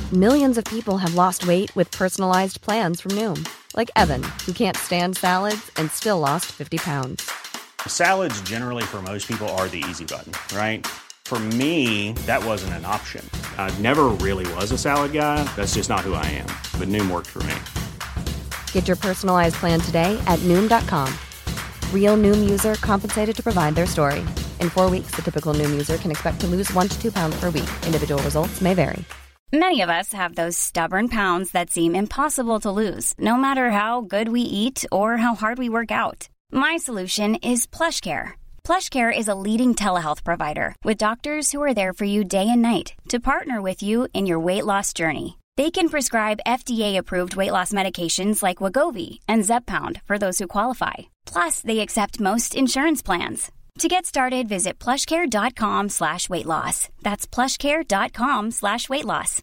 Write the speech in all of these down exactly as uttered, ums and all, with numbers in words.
Millions of people have lost weight with personalized plans from Noom. Like Evan, who can't stand salads and still lost fifty pounds. Salads generally for most people are the easy button, right? For me, that wasn't an option. I never really was a salad guy. That's just not who I am. But Noom worked for me. Get your personalized plan today at Noom dot com. Real Noom user compensated to provide their story. In four weeks, the typical Noom user can expect to lose one to two pounds per week. Individual results may vary. Many of us have those stubborn pounds that seem impossible to lose, no matter how good we eat or how hard we work out. My solution is PlushCare. PlushCare is a leading telehealth provider with doctors who are there for you day and night to partner with you in your weight loss journey. They can prescribe F D A-approved weight loss medications like Wegovy and Zepbound for those who qualify. Plus, they accept most insurance plans. To get started, visit plushcare.com slash weight loss. That's plushcare.com slash weight loss.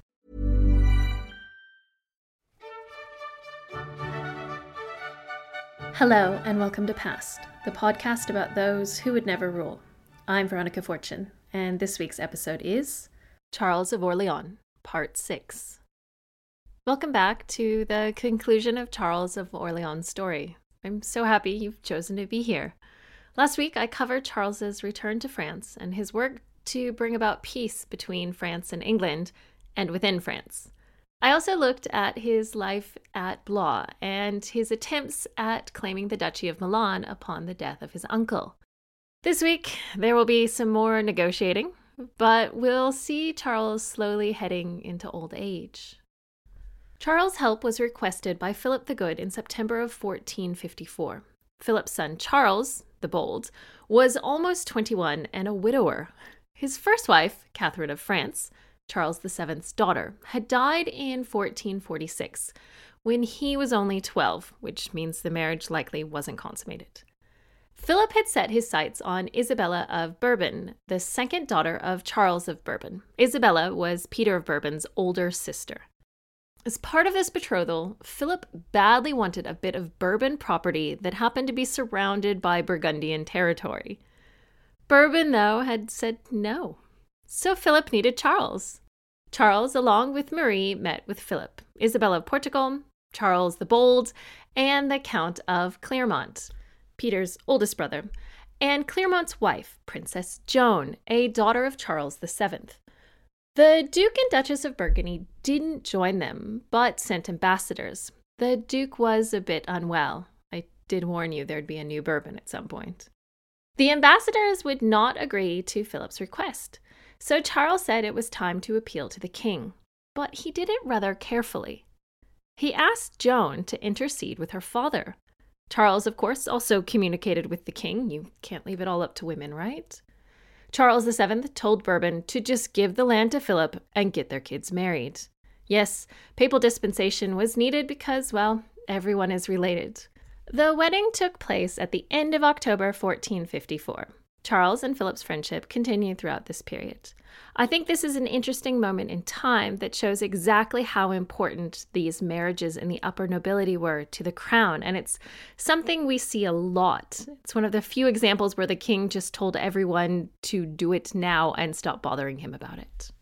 Hello and welcome to Past, the podcast about those who would never rule. I'm Veronica Fortune, and this week's episode is Charles of Orleans, Part six. Welcome back to the conclusion of Charles of Orleans' story. I'm so happy you've chosen to be here. Last week, I covered Charles's return to France and his work to bring about peace between France and England and within France. I also looked at his life at Blois and his attempts at claiming the Duchy of Milan upon the death of his uncle. This week, there will be some more negotiating, but we'll see Charles slowly heading into old age. Charles' help was requested by Philip the Good in September of fourteen fifty-four. Philip's son Charles, the Bold, was almost twenty-one and a widower. His first wife, Catherine of France, Charles the Seventh's daughter, had died in fourteen forty-six, when he was only twelve, which means the marriage likely wasn't consummated. Philip had set his sights on Isabella of Bourbon, the second daughter of Charles of Bourbon. Isabella was Peter of Bourbon's older sister. As part of this betrothal, Philip badly wanted a bit of Bourbon property that happened to be surrounded by Burgundian territory. Bourbon, though, had said no. So Philip needed Charles. Charles, along with Marie, met with Philip, Isabella of Portugal, Charles the Bold, and the Count of Clermont, Peter's oldest brother, and Clermont's wife, Princess Joan, a daughter of Charles the Seventh. The Duke and Duchess of Burgundy didn't join them, but sent ambassadors. The Duke was a bit unwell. I did warn you there'd be a new Bourbon at some point. The ambassadors would not agree to Philip's request, so Charles said it was time to appeal to the king, but he did it rather carefully. He asked Joan to intercede with her father. Charles, of course, also communicated with the king. You can't leave it all up to women, right? Charles the Seventh told Bourbon to just give the land to Philip and get their kids married. Yes, papal dispensation was needed because, well, everyone is related. The wedding took place at the end of October fourteen fifty-four. Charles and Philip's friendship continued throughout this period. I think this is an interesting moment in time that shows exactly how important these marriages in the upper nobility were to the crown, and it's something we see a lot. It's one of the few examples where the king just told everyone to do it now and stop bothering him about it.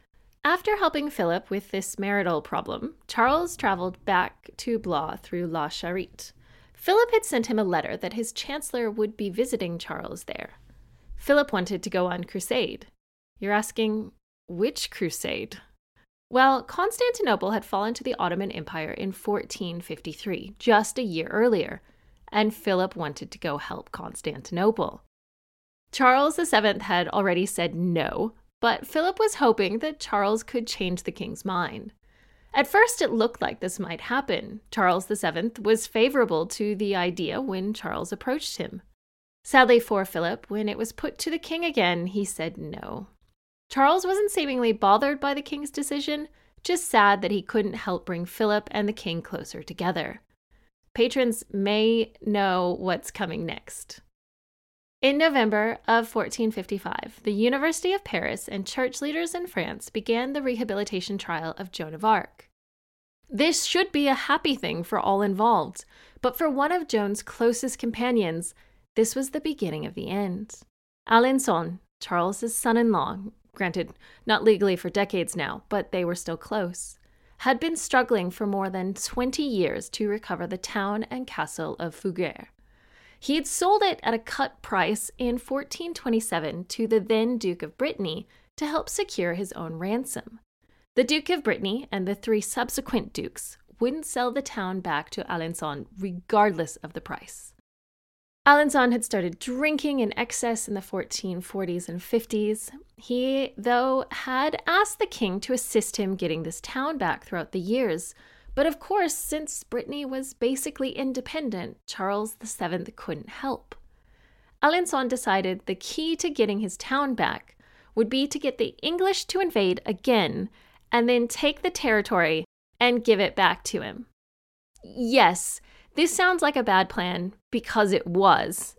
After helping Philip with this marital problem, Charles traveled back to Blois through La Charite. Philip had sent him a letter that his chancellor would be visiting Charles there. Philip wanted to go on crusade. You're asking, which crusade? Well, Constantinople had fallen to the Ottoman Empire in fourteen fifty-three, just a year earlier, and Philip wanted to go help Constantinople. Charles the Seventh had already said no, but Philip was hoping that Charles could change the king's mind. At first, it looked like this might happen. Charles the Seventh was favorable to the idea when Charles approached him. Sadly for Philip, when it was put to the king again, he said no. Charles wasn't seemingly bothered by the king's decision, just sad that he couldn't help bring Philip and the king closer together. Patrons may know what's coming next. In November of fourteen fifty-five, the University of Paris and church leaders in France began the rehabilitation trial of Joan of Arc. This should be a happy thing for all involved, but for one of Joan's closest companions, this was the beginning of the end. Alençon, Charles's son-in-law, granted, not legally for decades now, but they were still close, had been struggling for more than twenty years to recover the town and castle of Fugger. He had sold it at a cut price in fourteen twenty-seven to the then Duke of Brittany to help secure his own ransom. The Duke of Brittany and the three subsequent dukes wouldn't sell the town back to Alençon regardless of the price. Alençon had started drinking in excess in the fourteen forties and fifties. He, though, had asked the king to assist him getting this town back throughout the years. But of course, since Brittany was basically independent, Charles the Seventh couldn't help. Alençon decided the key to getting his town back would be to get the English to invade again and then take the territory and give it back to him. Yes, this sounds like a bad plan because it was,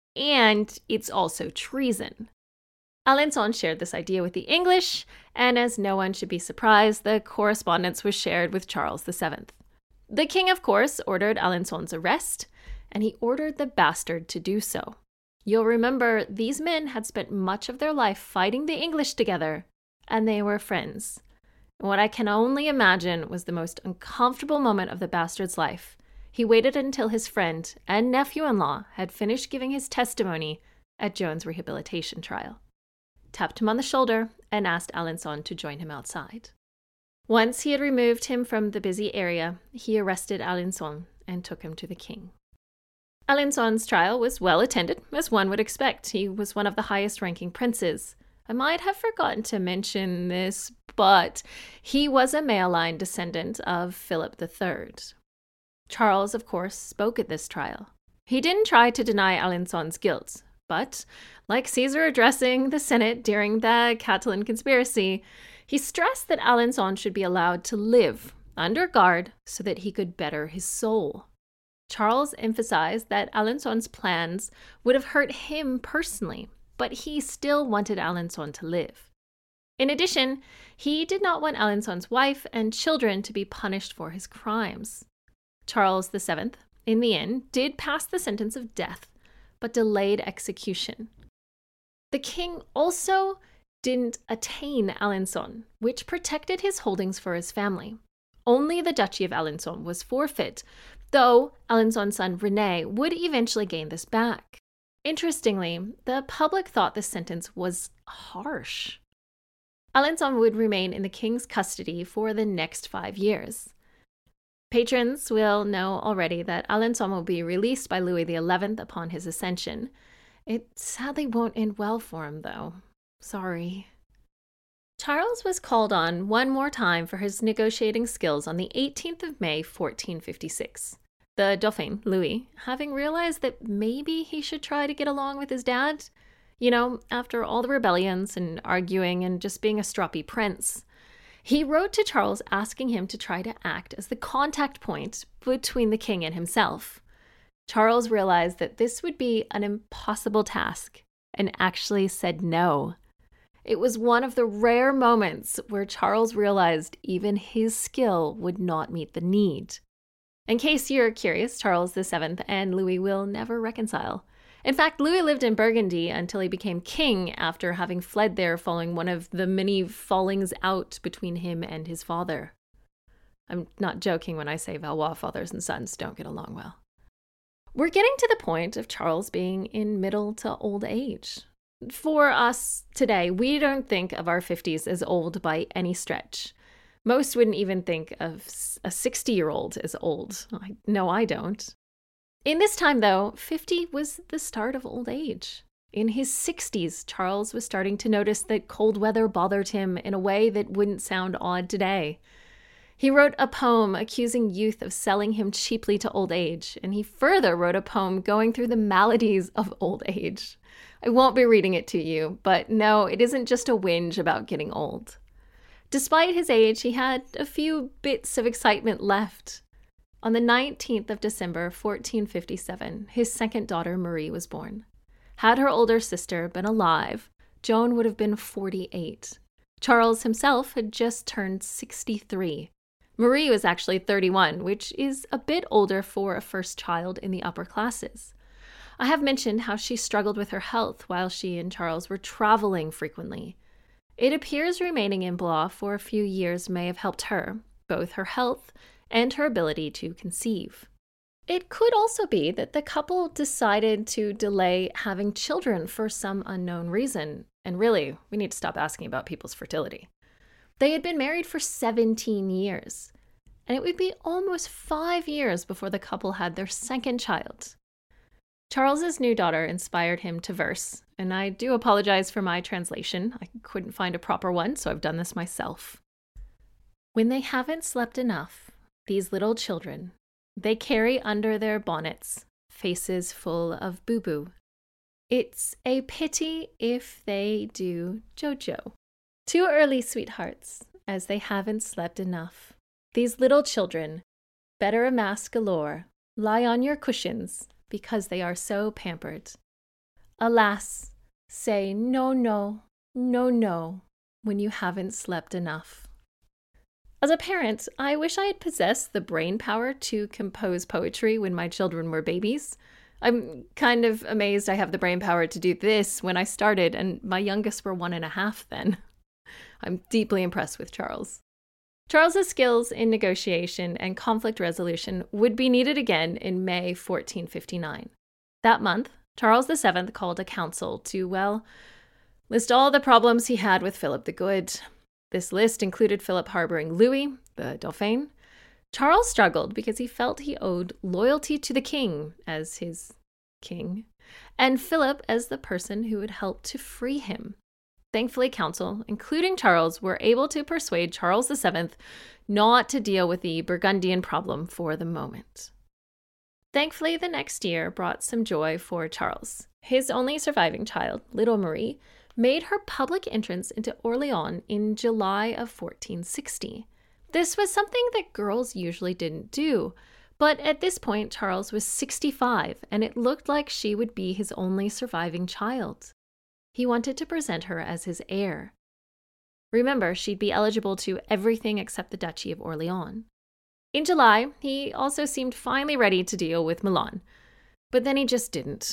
and it's also treason. Alençon shared this idea with the English, and as no one should be surprised, the correspondence was shared with Charles the Seventh. The king, of course, ordered Alençon's arrest, and he ordered the bastard to do so. You'll remember these men had spent much of their life fighting the English together, and they were friends. What I can only imagine was the most uncomfortable moment of the bastard's life. He waited until his friend and nephew-in-law had finished giving his testimony at Joan's rehabilitation trial, tapped him on the shoulder, and asked Alençon to join him outside. Once he had removed him from the busy area, he arrested Alençon and took him to the king. Alençon's trial was well attended, as one would expect. He was one of the highest-ranking princes. I might have forgotten to mention this, but he was a male-line descendant of Philip the Third. Charles, of course, spoke at this trial. He didn't try to deny Alençon's guilt, but, like Caesar addressing the Senate during the Catiline conspiracy, he stressed that Alençon should be allowed to live under guard so that he could better his soul. Charles emphasized that Alençon's plans would have hurt him personally, but he still wanted Alençon to live. In addition, he did not want Alençon's wife and children to be punished for his crimes. Charles the Seventh, in the end, did pass the sentence of death, but delayed execution. The king also didn't attain Alençon, which protected his holdings for his family. Only the Duchy of Alençon was forfeit, though Alençon's son René would eventually gain this back. Interestingly, the public thought this sentence was harsh. Alençon would remain in the king's custody for the next five years. Patrons will know already that Alençon will be released by Louis the Eleventh upon his ascension. It sadly won't end well for him, though. Sorry. Charles was called on one more time for his negotiating skills on the eighteenth of May, fourteen fifty-six. The Dauphin, Louis, having realized that maybe he should try to get along with his dad, you know, after all the rebellions and arguing and just being a stroppy prince, he wrote to Charles asking him to try to act as the contact point between the king and himself. Charles realized that this would be an impossible task and actually said no. It was one of the rare moments where Charles realized even his skill would not meet the need. In case you're curious, Charles the Seventh and Louis will never reconcile. In fact, Louis lived in Burgundy until he became king after having fled there following one of the many fallings out between him and his father. I'm not joking when I say Valois fathers and sons don't get along well. We're getting to the point of Charles being in middle to old age. For us today, we don't think of our fifties as old by any stretch. Most wouldn't even think of a sixty-year-old as old. I, no, I don't. In this time, though, fifty was the start of old age. In his sixties, Charles was starting to notice that cold weather bothered him in a way that wouldn't sound odd today. He wrote a poem accusing youth of selling him cheaply to old age, and he further wrote a poem going through the maladies of old age. I won't be reading it to you, but no, it isn't just a whinge about getting old. Despite his age, he had a few bits of excitement left. On the nineteenth of December, fourteen fifty-seven, his second daughter, Marie, was born. Had her older sister been alive, Joan would have been forty-eight. Charles himself had just turned sixty-three. Marie was actually thirty-one, which is a bit older for a first child in the upper classes. I have mentioned how she struggled with her health while she and Charles were traveling frequently. It appears remaining in Blois for a few years may have helped her, both her health and her ability to conceive. It could also be that the couple decided to delay having children for some unknown reason, and really, we need to stop asking about people's fertility. They had been married for seventeen years, and it would be almost five years before the couple had their second child. Charles's new daughter inspired him to verse, and I do apologize for my translation. I couldn't find a proper one, so I've done this myself. When they haven't slept enough, these little children, they carry under their bonnets faces full of boo-boo. It's a pity if they do Jojo. Too early, sweethearts, as they haven't slept enough. These little children, better amass galore, lie on your cushions because they are so pampered. Alas, say no, no, no, no, when you haven't slept enough. As a parent, I wish I had possessed the brain power to compose poetry when my children were babies. I'm kind of amazed I have the brain power to do this when I started, and my youngest were one and a half then. I'm deeply impressed with Charles. Charles's skills in negotiation and conflict resolution would be needed again in May fourteen fifty-nine. That month, Charles the Seventh called a council to, well, list all the problems he had with Philip the Good. This list included Philip harboring Louis, the Dauphin. Charles struggled because he felt he owed loyalty to the king as his king, and Philip as the person who would help to free him. Thankfully, council, including Charles, were able to persuade Charles the Seventh not to deal with the Burgundian problem for the moment. Thankfully, the next year brought some joy for Charles. His only surviving child, little Marie, made her public entrance into Orléans in July of fourteen sixty. This was something that girls usually didn't do, but at this point Charles was sixty-five, and it looked like she would be his only surviving child. He wanted to present her as his heir. Remember, she'd be eligible to everything except the Duchy of Orléans. In July, he also seemed finally ready to deal with Milan, but then he just didn't.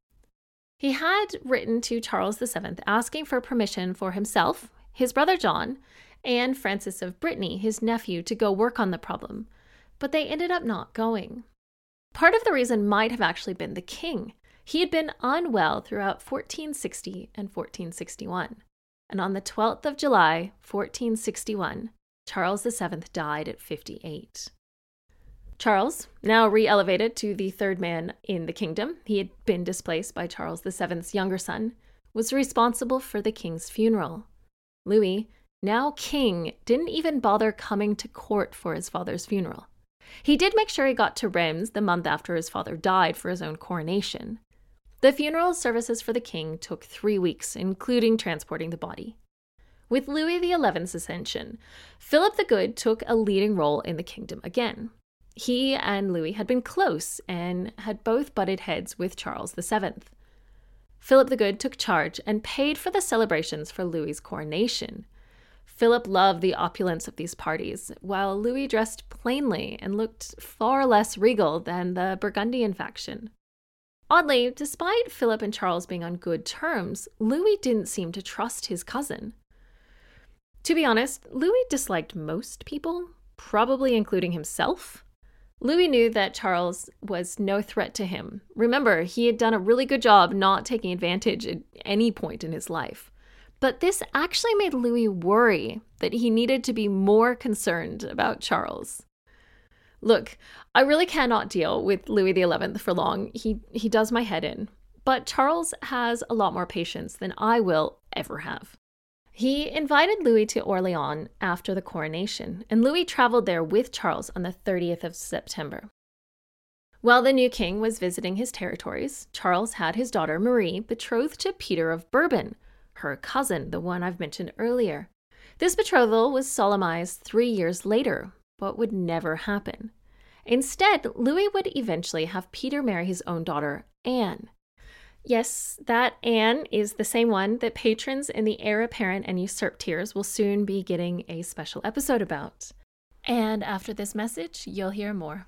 He had written to Charles the Seventh asking for permission for himself, his brother John, and Francis of Brittany, his nephew, to go work on the problem, but they ended up not going. Part of the reason might have actually been the king. He had been unwell throughout fourteen sixty and fourteen sixty-one, and on the twelfth of July, fourteen sixty-one, Charles the Seventh died at fifty-eight. Charles, now re-elevated to the third man in the kingdom, he had been displaced by Charles the Seventh's younger son, was responsible for the king's funeral. Louis, now king, didn't even bother coming to court for his father's funeral. He did make sure he got to Reims the month after his father died for his own coronation. The funeral services for the king took three weeks, including transporting the body. With Louis the Eleventh's ascension, Philip the Good took a leading role in the kingdom again. He and Louis had been close and had both butted heads with Charles the Seventh. Philip the Good took charge and paid for the celebrations for Louis's coronation. Philip loved the opulence of these parties, while Louis dressed plainly and looked far less regal than the Burgundian faction. Oddly, despite Philip and Charles being on good terms, Louis didn't seem to trust his cousin. To be honest, Louis disliked most people, probably including himself. Louis knew that Charles was no threat to him. Remember, he had done a really good job not taking advantage at any point in his life. But this actually made Louis worry that he needed to be more concerned about Charles. Look, I really cannot deal with Louis the Eleventh for long. He, he does my head in. But Charles has a lot more patience than I will ever have. He invited Louis to Orléans after the coronation, and Louis traveled there with Charles on the thirtieth of September. While the new king was visiting his territories, Charles had his daughter Marie betrothed to Peter of Bourbon, her cousin, the one I've mentioned earlier. This betrothal was solemnized three years later, but would never happen. Instead, Louis would eventually have Peter marry his own daughter, Anne. Yes, that Anne is the same one that patrons in the heir apparent and usurp tiers will soon be getting a special episode about. And after this message, you'll hear more.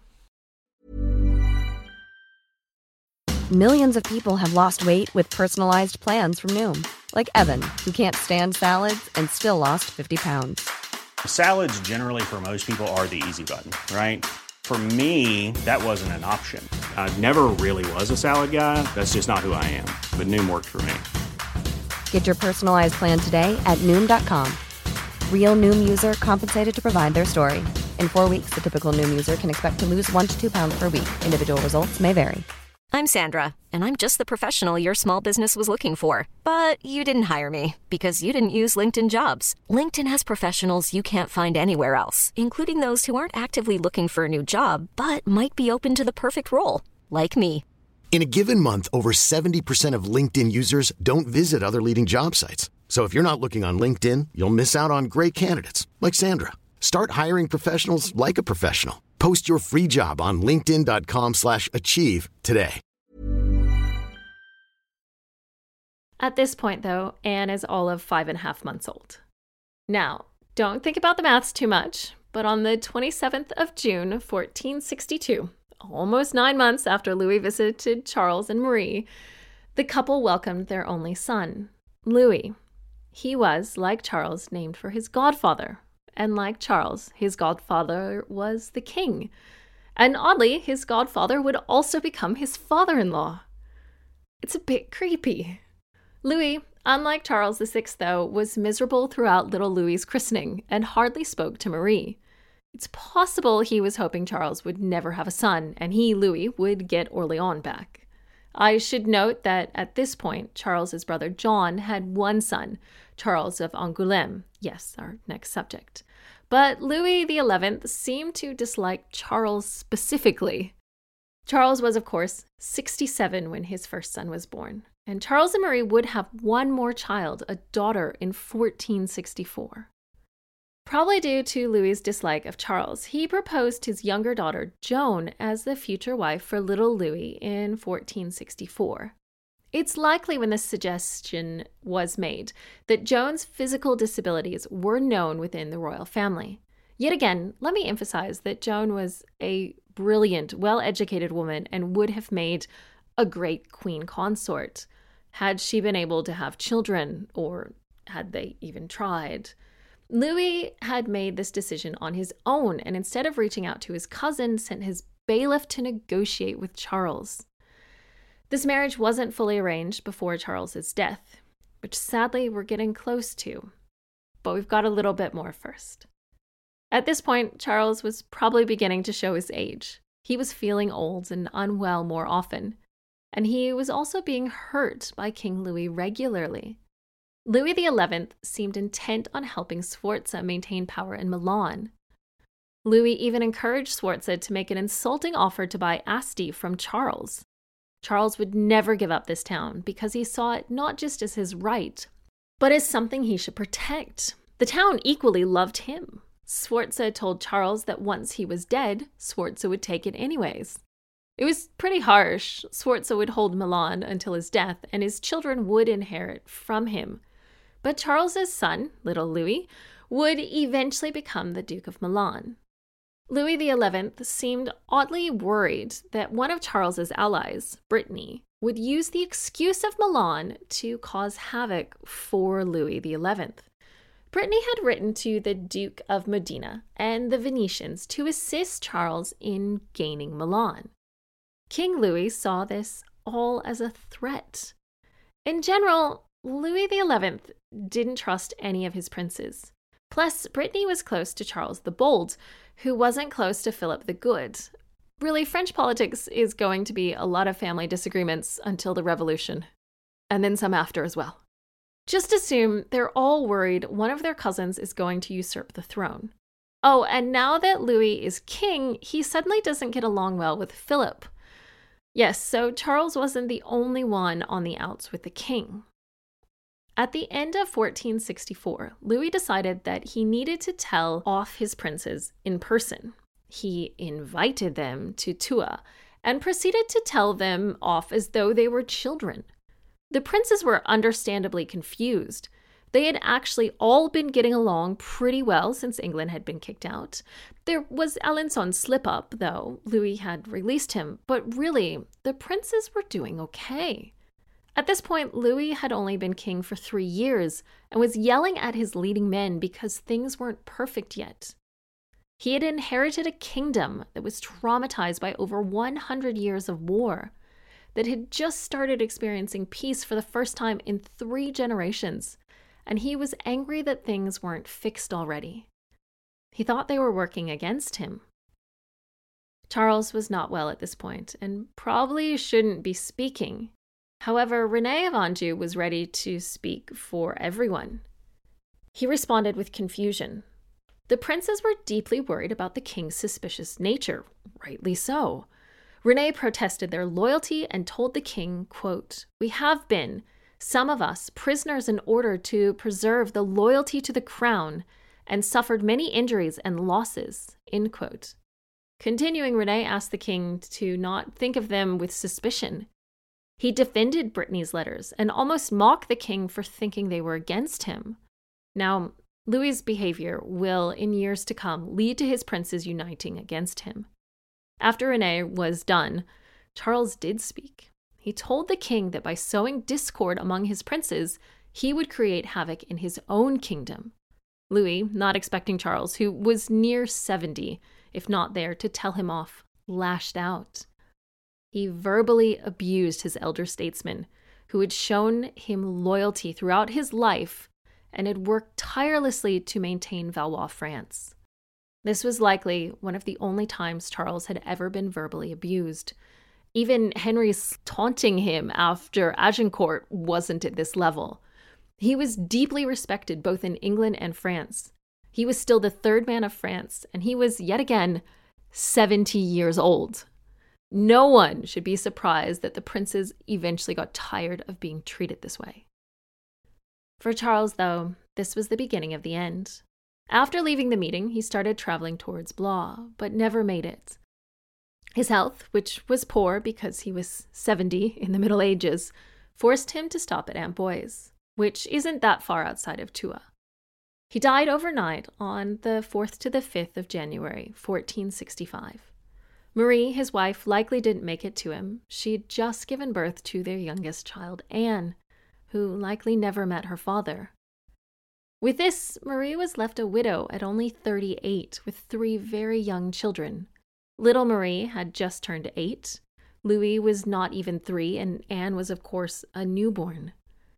Millions of people have lost weight with personalized plans from Noom. Like Evan, who can't stand salads and still lost fifty pounds. Salads generally for most people are the easy button, right? For me, that wasn't an option. I never really was a salad guy. That's just not who I am. But Noom worked for me. Get your personalized plan today at Noom dot com. Real Noom user compensated to provide their story. In four weeks, the typical Noom user can expect to lose one to two pounds per week. Individual results may vary. I'm Sandra, and I'm just the professional your small business was looking for. But you didn't hire me because you didn't use LinkedIn Jobs. LinkedIn has professionals you can't find anywhere else, including those who aren't actively looking for a new job, but might be open to the perfect role, like me. In a given month, over seventy percent of LinkedIn users don't visit other leading job sites. So if you're not looking on LinkedIn, you'll miss out on great candidates like Sandra. Start hiring professionals like a professional. Post your free job on linkedin dot com slash achieve today. At this point, though, Anne is all of five and a half months old. Now, don't think about the maths too much, but on the twenty-seventh of June, fourteen sixty-two, almost nine months after Louis visited Charles and Marie, the couple welcomed their only son, Louis. He was, like Charles, named for his godfather. And like Charles, his godfather was the king. And oddly, his godfather would also become his father-in-law. It's a bit creepy. Louis, unlike Charles the Sixth, though, was miserable throughout little Louis's christening and hardly spoke to Marie. It's possible he was hoping Charles would never have a son, and he, Louis, would get Orléans back. I should note that at this point, Charles's brother John had one son, Charles of Angoulême. Yes, our next subject. But Louis the Eleventh seemed to dislike Charles specifically. Charles was, of course, sixty-seven when his first son was born, and Charles and Marie would have one more child, a daughter, in fourteen sixty-four. Probably due to Louis's dislike of Charles, he proposed his younger daughter, Joan, as the future wife for little Louis in fourteen sixty-four. It's likely when this suggestion was made that Joan's physical disabilities were known within the royal family. Yet again, let me emphasize that Joan was a brilliant, well-educated woman and would have made a great queen consort had she been able to have children, or had they even tried. Louis had made this decision on his own, and instead of reaching out to his cousin, sent his bailiff to negotiate with Charles. This marriage wasn't fully arranged before Charles's death, which sadly we're getting close to, but we've got a little bit more first. At this point, Charles was probably beginning to show his age. He was feeling old and unwell more often, and he was also being hurt by King Louis regularly. Louis the Eleventh seemed intent on helping Sforza maintain power in Milan. Louis even encouraged Sforza to make an insulting offer to buy Asti from Charles. Charles would never give up this town because he saw it not just as his right, but as something he should protect. The town equally loved him. Sforza told Charles that once he was dead, Sforza would take it anyways. It was pretty harsh. Sforza would hold Milan until his death, and his children would inherit from him. But Charles's son, little Louis, would eventually become the Duke of Milan. Louis the Eleventh seemed oddly worried that one of Charles's allies, Brittany, would use the excuse of Milan to cause havoc for Louis the Eleventh. Brittany had written to the Duke of Modena and the Venetians to assist Charles in gaining Milan. King Louis saw this all as a threat. In general, Louis the Eleventh didn't trust any of his princes. Plus, Brittany was close to Charles the Bold, who wasn't close to Philip the Good. Really, French politics is going to be a lot of family disagreements until the Revolution, and then some after as well. Just assume they're all worried one of their cousins is going to usurp the throne. Oh, and now that Louis is king, he suddenly doesn't get along well with Philip. Yes, so Charles wasn't the only one on the outs with the king. At the end of fourteen sixty-four, Louis decided that he needed to tell off his princes in person. He invited them to Tours and proceeded to tell them off as though they were children. The princes were understandably confused. They had actually all been getting along pretty well since England had been kicked out. There was Alençon's slip-up, though. Louis had released him, but really, the princes were doing okay. At this point, Louis had only been king for three years and was yelling at his leading men because things weren't perfect yet. He had inherited a kingdom that was traumatized by over one hundred years of war, that had just started experiencing peace for the first time in three generations, and he was angry that things weren't fixed already. He thought they were working against him. Charles was not well at this point and probably shouldn't be speaking. However, René of Anjou was ready to speak for everyone. He responded with confusion. The princes were deeply worried about the king's suspicious nature, rightly so. René protested their loyalty and told the king, quote, "We have been, some of us, prisoners in order to preserve the loyalty to the crown and suffered many injuries and losses," end quote. Continuing, René asked the king to not think of them with suspicion. He defended Brittany's letters and almost mocked the king for thinking they were against him. Now, Louis's behavior will, in years to come, lead to his princes uniting against him. After René was done, Charles did speak. He told the king that by sowing discord among his princes, he would create havoc in his own kingdom. Louis, not expecting Charles, who was near seventy, if not there to tell him off, lashed out. He verbally abused his elder statesman, who had shown him loyalty throughout his life and had worked tirelessly to maintain Valois France. This was likely one of the only times Charles had ever been verbally abused. Even Henry's taunting him after Agincourt wasn't at this level. He was deeply respected both in England and France. He was still the third man of France, and he was, yet again, seventy years old. No one should be surprised that the princes eventually got tired of being treated this way. For Charles, though, this was the beginning of the end. After leaving the meeting, he started traveling towards Blois, but never made it. His health, which was poor because he was seventy in the Middle Ages, forced him to stop at Amboise, which isn't that far outside of Tours. He died overnight on the fourth to the fifth of January, fourteen sixty-five. Marie, his wife, likely didn't make it to him. She'd just given birth to their youngest child, Anne, who likely never met her father. With this, Marie was left a widow at only thirty-eight, with three very young children. Little Marie had just turned eight. Louis was not even three, and Anne was, of course, a newborn.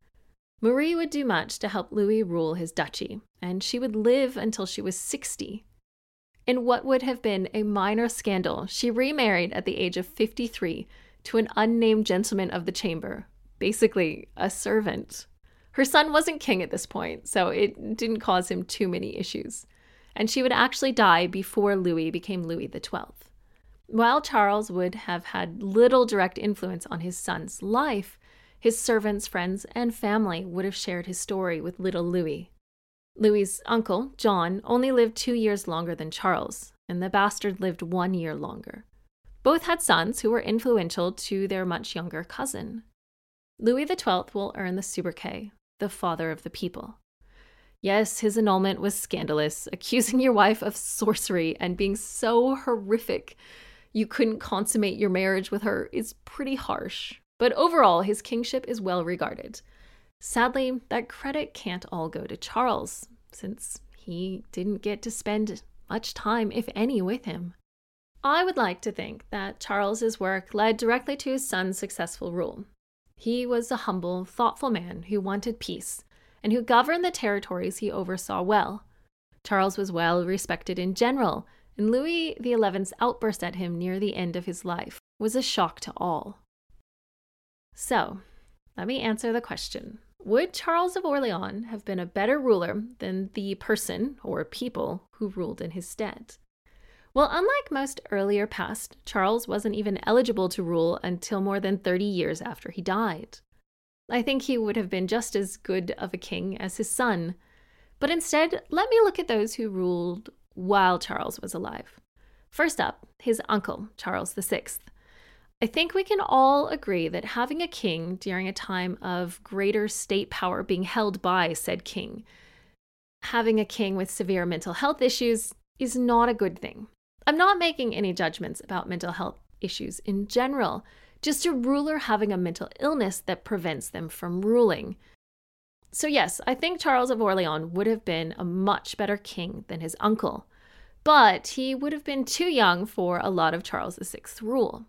Marie would do much to help Louis rule his duchy, and she would live until she was sixty. In what would have been a minor scandal, she remarried at the age of fifty-three to an unnamed gentleman of the chamber, basically a servant. Her son wasn't king at this point, so it didn't cause him too many issues. And she would actually die before Louis became Louis the twelfth. While Charles would have had little direct influence on his son's life, his servants, friends, and family would have shared his story with little Louis. Louis's uncle, John, only lived two years longer than Charles, and the bastard lived one year longer. Both had sons who were influential to their much younger cousin. Louis the twelfth will earn the sobriquet, the father of the people. Yes, his annulment was scandalous, accusing your wife of sorcery and being so horrific you couldn't consummate your marriage with her is pretty harsh. But overall, his kingship is well regarded. Sadly, that credit can't all go to Charles, since he didn't get to spend much time, if any, with him. I would like to think that Charles's work led directly to his son's successful rule. He was a humble, thoughtful man who wanted peace, and who governed the territories he oversaw well. Charles was well respected in general, and Louis the eleventh's outburst at him near the end of his life was a shock to all. So, let me answer the question. Would Charles of Orleans have been a better ruler than the person, or people, who ruled in his stead? Well, unlike most earlier past, Charles wasn't even eligible to rule until more than thirty years after he died. I think he would have been just as good of a king as his son. But instead, let me look at those who ruled while Charles was alive. First up, his uncle, Charles the sixth. I think we can all agree that having a king during a time of greater state power being held by said king, having a king with severe mental health issues, is not a good thing. I'm not making any judgments about mental health issues in general, just a ruler having a mental illness that prevents them from ruling. So yes, I think Charles of Orleans would have been a much better king than his uncle, but he would have been too young for a lot of Charles the Sixth's rule.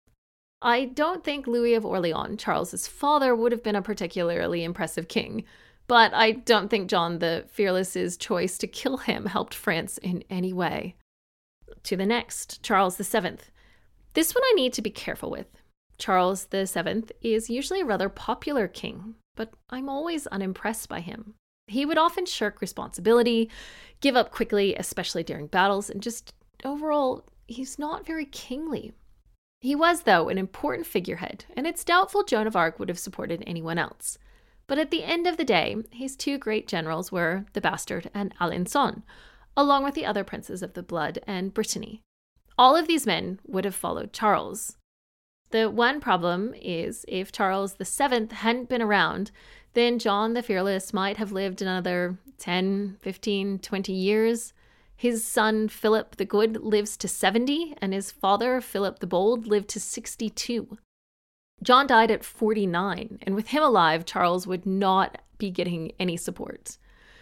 I don't think Louis of Orleans, Charles's father, would have been a particularly impressive king, but I don't think John the Fearless's choice to kill him helped France in any way. To the next, Charles the Seventh. This one I need to be careful with. Charles the Seventh is usually a rather popular king, but I'm always unimpressed by him. He would often shirk responsibility, give up quickly, especially during battles, and just overall, he's not very kingly. He was, though, an important figurehead, and it's doubtful Joan of Arc would have supported anyone else. But at the end of the day, his two great generals were the Bastard and Alençon, along with the other princes of the blood and Brittany. All of these men would have followed Charles. The one problem is if Charles the Seventh hadn't been around, then John the Fearless might have lived another ten, fifteen, twenty years. His son Philip the Good lives to seventy, and his father Philip the Bold lived to sixty-two. John died at forty-nine, and with him alive, Charles would not be getting any support.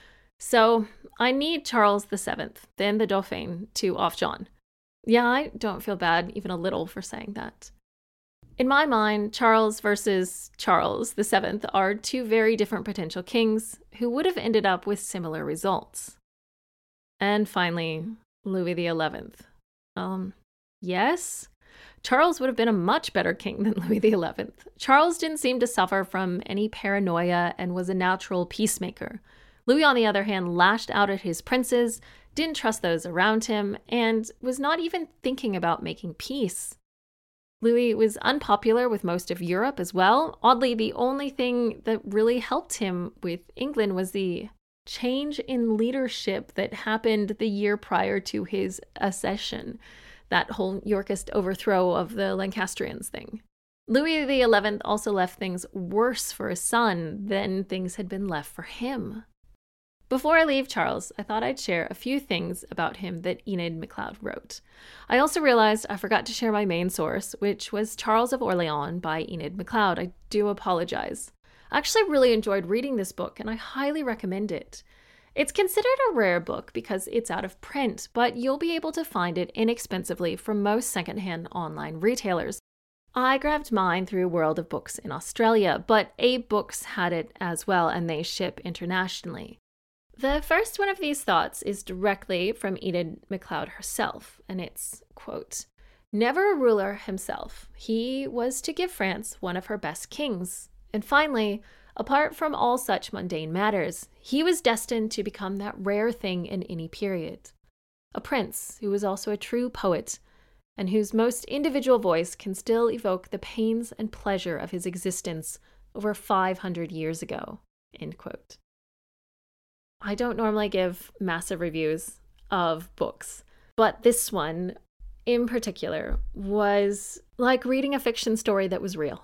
So I need Charles the Seventh, then the Dauphin, to off John. Yeah, I don't feel bad even a little for saying that. In my mind, Charles versus Charles the Seventh are two very different potential kings who would have ended up with similar results. And finally, Louis the Eleventh. Um, yes, Charles would have been a much better king than Louis the Eleventh. Charles didn't seem to suffer from any paranoia and was a natural peacemaker. Louis, on the other hand, lashed out at his princes, didn't trust those around him, and was not even thinking about making peace. Louis was unpopular with most of Europe as well. Oddly, the only thing that really helped him with England was the change in leadership that happened the year prior to his accession, that whole Yorkist overthrow of the Lancastrians thing. Louis the Eleventh also left things worse for his son than things had been left for him. Before I leave Charles, I thought I'd share a few things about him that Enid MacLeod wrote. I also realized I forgot to share my main source, which was Charles of Orleans by Enid MacLeod. I do apologize. I actually really enjoyed reading this book, and I highly recommend it. It's considered a rare book because it's out of print, but you'll be able to find it inexpensively from most secondhand online retailers. I grabbed mine through World of Books in Australia, but Abe Books had it as well, and they ship internationally. The first one of these thoughts is directly from Enid MacLeod herself, and it's, quote, "Never a ruler himself, he was to give France one of her best kings. And finally, apart from all such mundane matters, he was destined to become that rare thing in any period. A prince who was also a true poet, and whose most individual voice can still evoke the pains and pleasure of his existence over five hundred years ago." End quote. I don't normally give massive reviews of books, but this one in particular was like reading a fiction story that was real.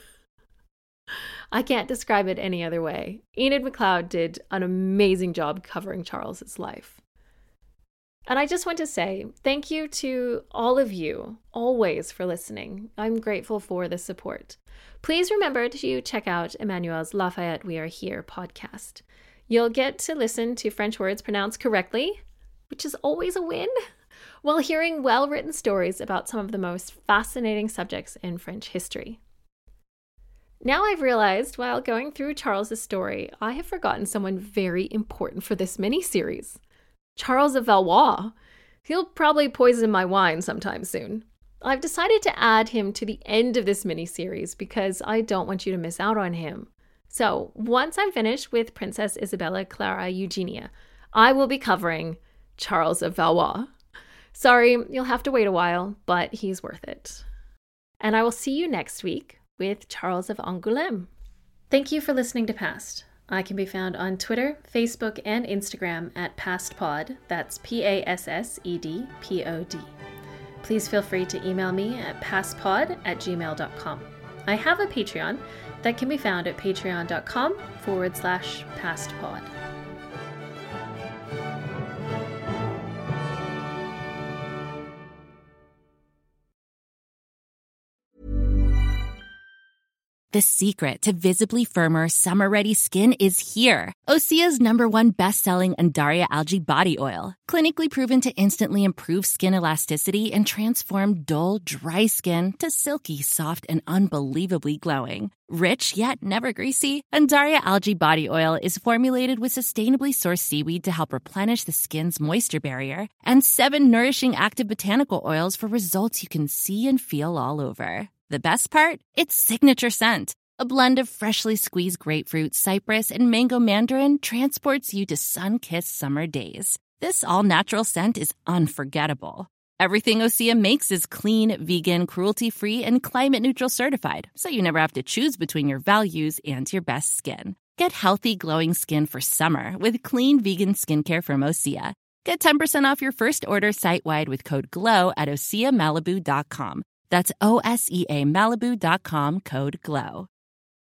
I can't describe it any other way. Enid MacLeod did an amazing job covering Charles's life. And I just want to say thank you to all of you, always, for listening. I'm grateful for the support. Please remember to check out Emmanuel's Lafayette We Are Here podcast. You'll get to listen to French words pronounced correctly, which is always a win, while hearing well-written stories about some of the most fascinating subjects in French history. Now I've realized, while going through Charles's story, I have forgotten someone very important for this mini-series. Charles of Valois. He'll probably poison my wine sometime soon. I've decided to add him to the end of this mini-series because I don't want you to miss out on him. So once I'm finished with Princess Isabella Clara Eugenia, I will be covering Charles of Valois. Sorry, you'll have to wait a while, but he's worth it. And I will see you next week with Charles of Angoulême. Thank you for listening to Past. I can be found on Twitter, Facebook, and Instagram at PastPod. That's P A S S E D P O D. Please feel free to email me at pastpod at gmail dot com. I have a Patreon that can be found at patreon.com forward slash pastpod. The secret to visibly firmer, summer-ready skin is here. Osea's number one best-selling Undaria Algae Body Oil. Clinically proven to instantly improve skin elasticity and transform dull, dry skin to silky, soft, and unbelievably glowing. Rich yet never greasy, Undaria Algae Body Oil is formulated with sustainably sourced seaweed to help replenish the skin's moisture barrier and seven nourishing active botanical oils for results you can see and feel all over. The best part? Its signature scent. A blend of freshly squeezed grapefruit, cypress, and mango mandarin transports you to sun-kissed summer days. This all-natural scent is unforgettable. Everything Osea makes is clean, vegan, cruelty-free, and climate-neutral certified, so you never have to choose between your values and your best skin. Get healthy, glowing skin for summer with clean, vegan skincare from Osea. Get ten percent off your first order site-wide with code GLOW at osea malibu dot com. That's O S E A Malibu dot com, code GLOW.